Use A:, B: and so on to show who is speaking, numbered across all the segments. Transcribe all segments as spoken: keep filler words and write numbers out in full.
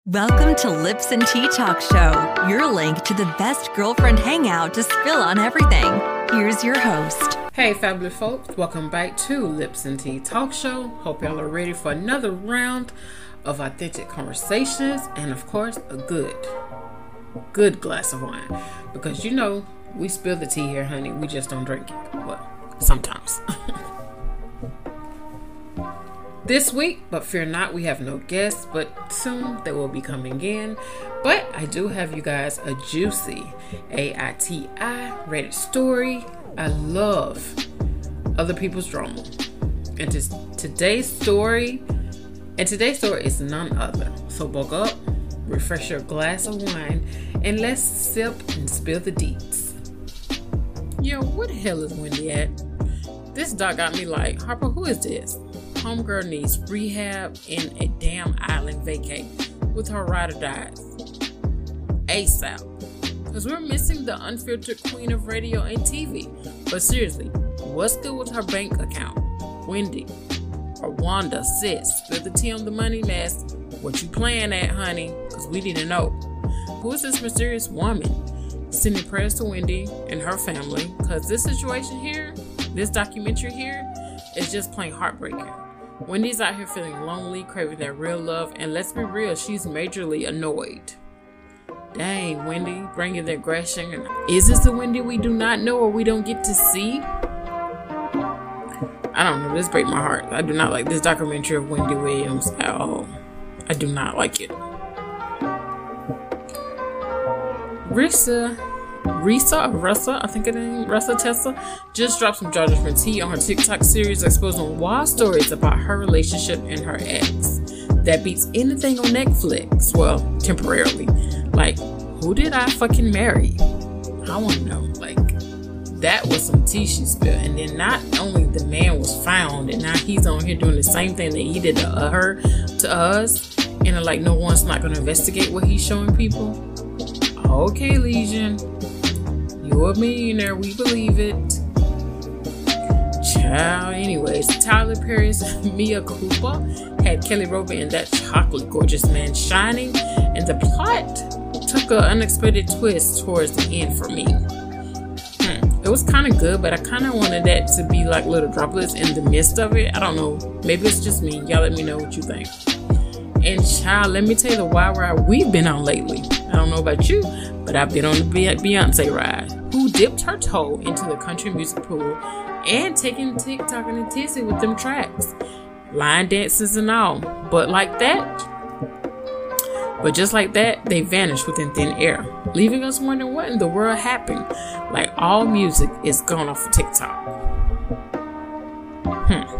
A: Welcome to Lips and Tea Talk Show, your link to the best girlfriend hangout to spill on everything. Here's your host.
B: Hey, fabulous folks. Welcome back to Lips and Tea Talk Show. Hope y'all are ready for another round of authentic conversations and, of course, a good, good glass of wine. Because, you know, we spill the tea here, honey. We just don't drink it. Well, sometimes. This week, but fear not, we have no guests, but soon they will be coming in. But I do have you guys a juicy A I T I Reddit story. I love other people's drama. And this, today's story, and today's story is none other. So buckle up, refresh your glass of wine, and let's sip and spill the deets. Yo, where the hell is Wendy at? This doc got me like, Harper, who is this? Homegirl needs rehab and a damn island vacate with her ride or dies ASAP. Because we're missing the unfiltered queen of radio and T V. But seriously, what's good with her bank account? Wendy or Wanda, sis, spill the tea on the money mess. What you playing at, honey? Because we need to know. Who is this mysterious woman? Sending prayers to Wendy and her family. Because this situation here, this documentary here, is just plain heartbreaking. Wendy's out here feeling lonely, craving that real love, and let's be real, she's majorly annoyed. Dang, Wendy, bringing the aggression. Is this the Wendy we do not know or we don't get to see? I don't know, this breaks my heart. I do not like this documentary of Wendy Williams at all. I do not like it. Risa Risa, Russa, I think it is, Russa Tessa, just dropped some jaw dropping tea on her TikTok series exposing wild stories about her relationship and her ex. That beats anything on Netflix. Well, temporarily. Like, who did I fucking marry? I want to know. Like, that was some tea she spilled. And then not only the man was found, and now he's on here doing the same thing that he did to uh, her, to us. And like, no one's not going to investigate what he's showing people. Okay, Legion. You're a millionaire, we believe it. Child, anyways, Tyler Perry's Mia Cooper had Kelly Rowland and that chocolate gorgeous man shining, and the plot took an unexpected twist towards the end for me. Hmm. It was kind of good, but I kind of wanted that to be like little droplets in the midst of it. I don't know. Maybe it's just me. Y'all let me know what you think. And child, let me tell you the wild ride we've been on lately. I don't know about you, but I've been on the Beyonce ride, who dipped her toe into the country music pool and taking TikTok and Tissy with them tracks. Line dances and all. But like that, but just like that, they vanished within thin air, leaving us wondering what in the world happened. Like all music is gone off of TikTok. Hmm.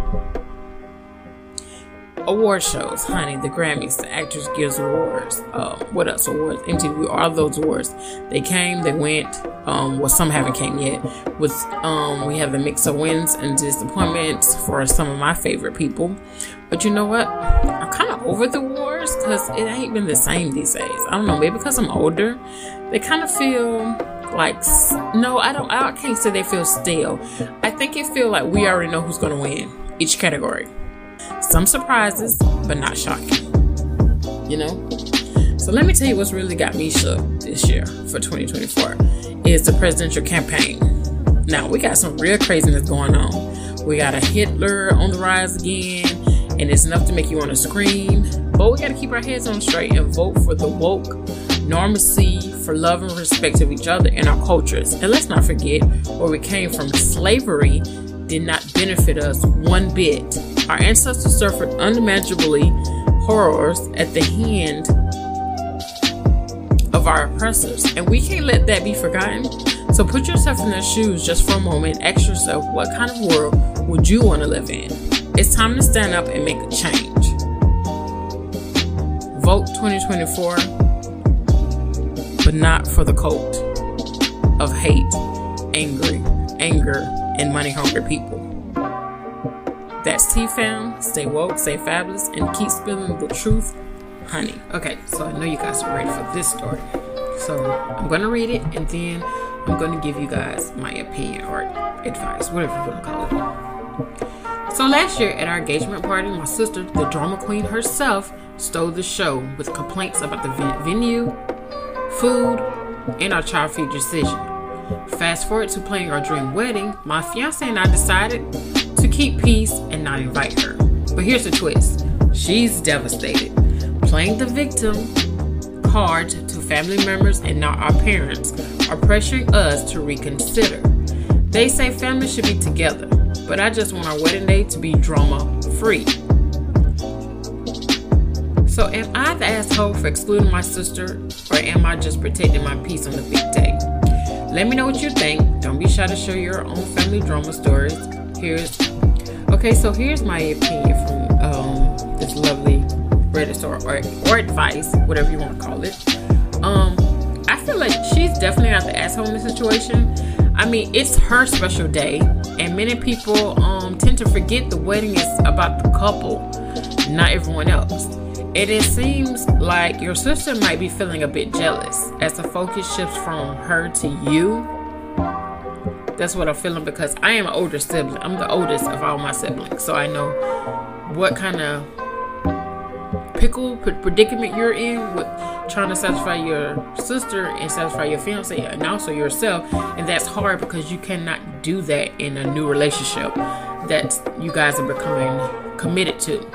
B: Award shows, honey, the Grammys, the Actors Guild Awards, uh, what else awards, M T V, all those awards. They came, they went, um, well, some haven't came yet. With, um, we have the mix of wins and disappointments for some of my favorite people. But you know what? I'm kind of over the awards because it ain't been the same these days. I don't know, maybe because I'm older. They kind of feel like, no, I don't, I can't say they feel stale. I think it feel like we already know who's going to win each category. Some surprises, but not shocking. You know? So let me tell you what's really got me shook this year for twenty twenty-four is the presidential campaign. Now, we got some real craziness going on. We got a Hitler on the rise again, and it's enough to make you want to scream. But we got to keep our heads on straight and vote for the woke normacy, for love and respect of each other and our cultures. And let's not forget where we came from. Slavery did not benefit us one bit. Our ancestors suffered unimaginably horrors at the hand of our oppressors, and we can't let that be forgotten. So put yourself in their shoes just for a moment. Ask yourself, what kind of world would you want to live in? It's time to stand up and make a change. Vote twenty twenty-four, but not for the cult of hate, angry, anger, and money-hungry people. That's T-Fam. Stay woke, stay fabulous, and keep spilling the truth, honey. Okay, so I know you guys are ready for this story. So I'm going to read it, and then I'm going to give you guys my opinion or advice, whatever you want to call it. So last year at our engagement party, my sister, the drama queen herself, stole the show with complaints about the venue, food, and our child fee decision. Fast forward to planning our dream wedding, my fiance and I decided to keep peace and not invite her. But here's the twist. She's devastated. Playing the victim card to family members and now our parents are pressuring us to reconsider. They say family should be together, but I just want our wedding day to be drama-free. So am I the asshole for excluding my sister, or am I just protecting my peace on the big day? Let me know what you think. Don't be shy to share your own family drama stories. Here's okay, so here's my opinion from um, this lovely Reddit or, or or advice, whatever you want to call it. Um, I feel like she's definitely not the asshole in this situation. I mean, it's her special day, and many people um tend to forget the wedding is about the couple, not everyone else. And it seems like your sister might be feeling a bit jealous as the focus shifts from her to you. That's what I'm feeling, because I am an older sibling. I'm the oldest of all my siblings, so I know what kind of pickle predicament you're in with trying to satisfy your sister and satisfy your fiance and also yourself. And that's hard because you cannot do that in a new relationship that you guys are becoming committed to.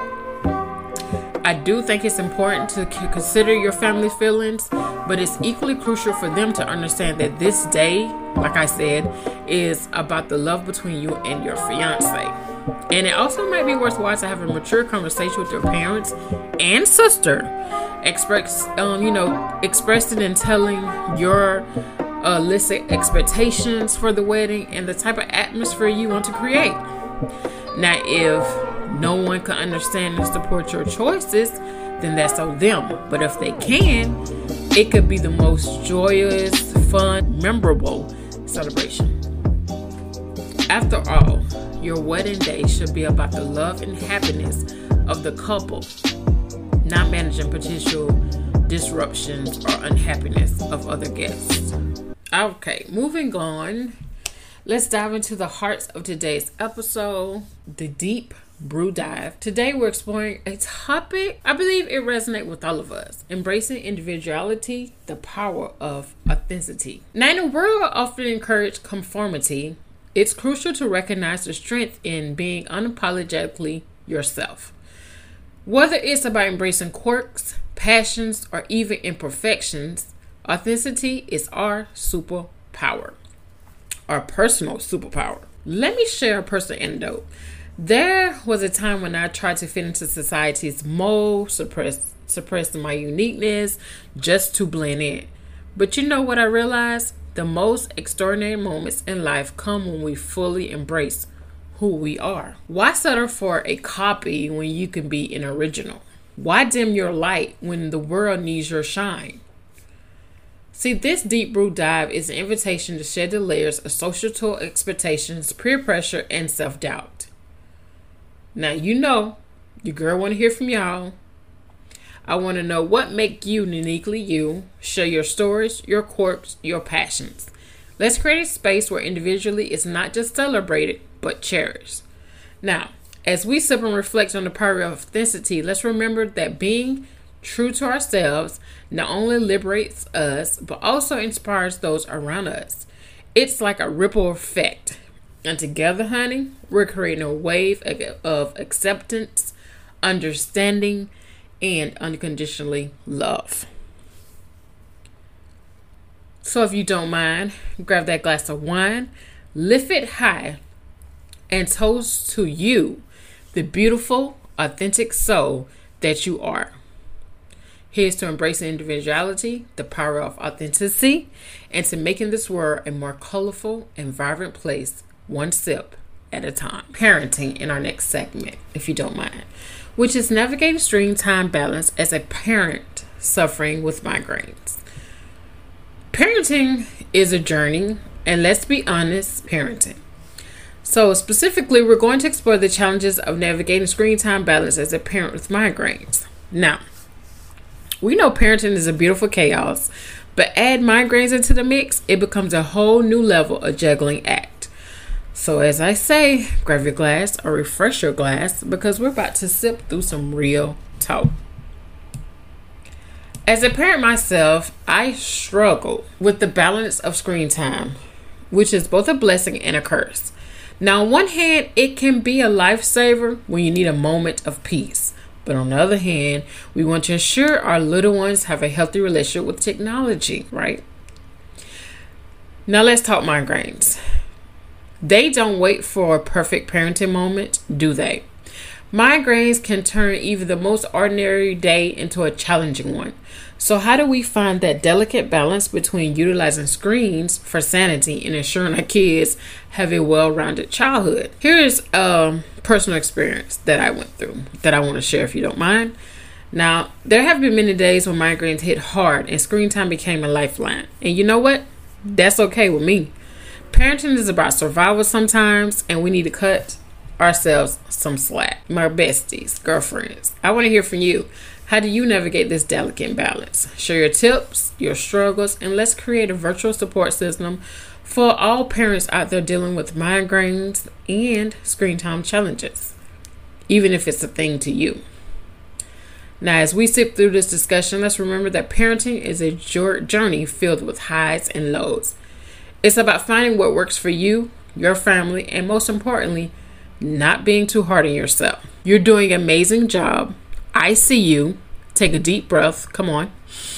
B: I do think it's important to consider your family feelings, but it's equally crucial for them to understand that this day, like I said, is about the love between you and your fiance. And it also might be worthwhile to have a mature conversation with your parents and sister, express, um, you know, expressing and telling your uh, list of expectations for the wedding and the type of atmosphere you want to create. Now, if no one can understand and support your choices, then that's on them. But if they can, it could be the most joyous, fun, memorable celebration. After all, your wedding day should be about the love and happiness of the couple, not managing potential disruptions or unhappiness of other guests. Okay, moving on. Let's dive into the hearts of today's episode, the deep brew dive. Today we're exploring a topic I believe it resonates with all of us: embracing individuality, the power of authenticity. Now, in a world often encourage conformity, it's crucial to recognize the strength in being unapologetically yourself. Whether it's about embracing quirks, passions, or even imperfections, authenticity is our superpower, our personal superpower. Let me share a personal anecdote. There was a time when I tried to fit into society's mold, suppress, suppressing my uniqueness just to blend in. But you know what I realized? The most extraordinary moments in life come when we fully embrace who we are. Why settle for a copy when you can be an original? Why dim your light when the world needs your shine? See, this deep brew dive is an invitation to shed the layers of societal expectations, peer pressure, and self-doubt. Now, you know, your girl want to hear from y'all. I want to know what make you uniquely you. Share your stories, your quirks, your passions. Let's create a space where individually is not just celebrated, but cherished. Now, as we sip and reflect on the power of authenticity, let's remember that being true to ourselves not only liberates us, but also inspires those around us. It's like a ripple effect. And together, honey, we're creating a wave of acceptance, understanding, and unconditionally love. So if you don't mind, grab that glass of wine, lift it high, and toast to you, the beautiful, authentic soul that you are. Here's to embracing individuality, the power of authenticity, and to making this world a more colorful and vibrant place, one sip at a time. Parenting in our next segment, if you don't mind, which is navigating screen time balance as a parent suffering with migraines. Parenting is a journey, and let's be honest, parenting. So specifically, we're going to explore the challenges of navigating screen time balance as a parent with migraines. Now, we know parenting is a beautiful chaos, but add migraines into the mix, it becomes a whole new level of juggling act. So as I say, grab your glass or refresh your glass, because we're about to sip through some real talk. As a parent myself, I struggle with the balance of screen time, which is both a blessing and a curse. Now, on one hand, it can be a lifesaver when you need a moment of peace. But on the other hand, we want to ensure our little ones have a healthy relationship with technology, right? Now, let's talk migraines. They don't wait for a perfect parenting moment, do they? Migraines can turn even the most ordinary day into a challenging one. So how do we find that delicate balance between utilizing screens for sanity and ensuring our kids have a well-rounded childhood? Here's a personal experience that I went through that I want to share if you don't mind. Now, there have been many days when migraines hit hard and screen time became a lifeline. And you know what? That's okay with me. Parenting is about survival sometimes, and we need to cut ourselves some slack. My besties, girlfriends, I want to hear from you. How do you navigate this delicate balance? Share your tips, your struggles, and let's create a virtual support system for all parents out there dealing with migraines and screen time challenges, even if it's a thing to you. Now, as we sit through this discussion, let's remember that parenting is a journey filled with highs and lows. It's about finding what works for you, your family, and most importantly, not being too hard on yourself. You're doing an amazing job. I see you. Take a deep breath. Come on.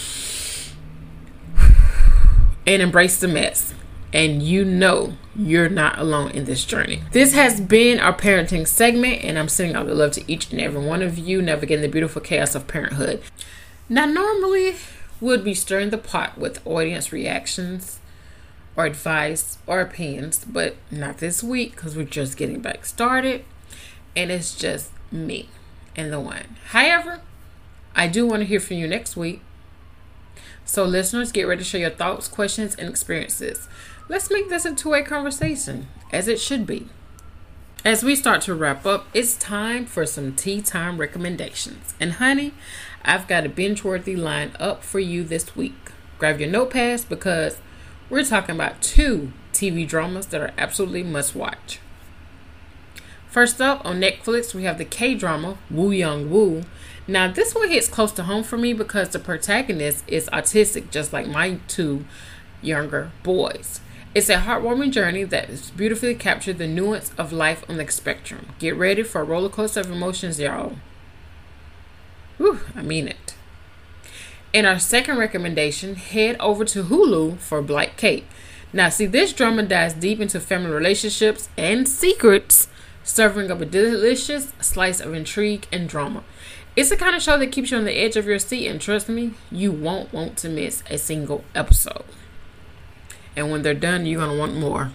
B: And embrace the mess. And you know you're not alone in this journey. This has been our parenting segment, and I'm sending out the love to each and every one of you navigating the beautiful chaos of parenthood. Now, normally would be stirring the pot with audience reactions or advice or opinions, but not this week because we're just getting back started and it's just me and the one. However, I do want to hear from you next week. So listeners, get ready to share your thoughts, questions, and experiences. Let's make this a two-way conversation, as it should be. As we start to wrap up, it's time for some tea time recommendations. And honey, I've got a binge-worthy line up for you this week. Grab your notepads because we're talking about two T V dramas that are absolutely must-watch. First up, on Netflix, we have the K-drama Woo Young Woo. Now, this one hits close to home for me because the protagonist is autistic, just like my two younger boys. It's a heartwarming journey that has beautifully captured the nuance of life on the spectrum. Get ready for a roller coaster of emotions, y'all. Whew, I mean it. In our second recommendation, head over to Hulu for Black Cake. Now, see, this drama dives deep into family relationships and secrets, serving up a delicious slice of intrigue and drama. It's the kind of show that keeps you on the edge of your seat, and trust me, you won't want to miss a single episode. And when they're done, you're going to want more.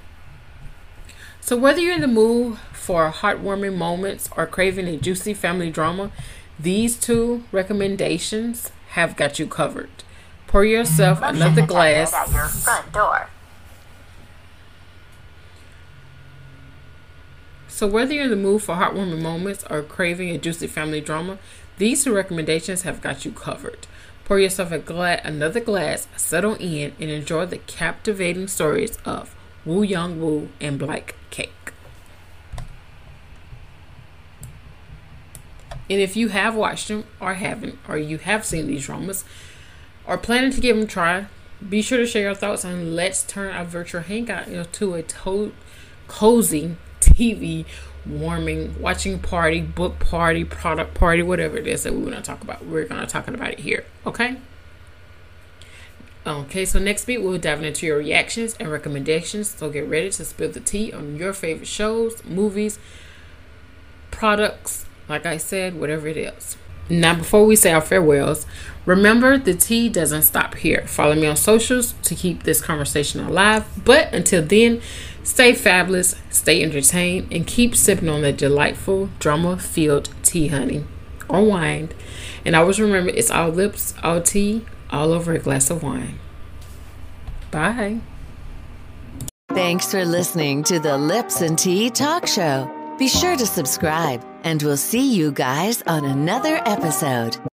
B: So whether you're in the mood for heartwarming moments or craving a juicy family drama, these two recommendations have got you covered. Pour yourself another glass. At your front door. So whether you're in the mood for heartwarming moments or craving a juicy family drama, these two recommendations have got you covered. Pour yourself a gla- another glass, settle in, and enjoy the captivating stories of Woo Young Woo and Black Cake. And if you have watched them or haven't, or you have seen these dramas or planning to give them a try, be sure to share your thoughts and let's turn our virtual hangout into a to- cozy T V warming, watching party, book party, product party, whatever it is that we want to talk about. We're going to talk about it here, okay? Okay, so next week we'll dive into your reactions and recommendations. So get ready to spill the tea on your favorite shows, movies, products, like I said, whatever it is. Now, before we say our farewells, remember the tea doesn't stop here. Follow me on socials to keep this conversation alive. But until then, stay fabulous, stay entertained, and keep sipping on that delightful drama-filled tea, honey, or wine. And always remember, it's all lips, all tea, all over a glass of wine. Bye.
C: Thanks for listening to the Lips and Tea Talk Show. Be sure to subscribe, and we'll see you guys on another episode.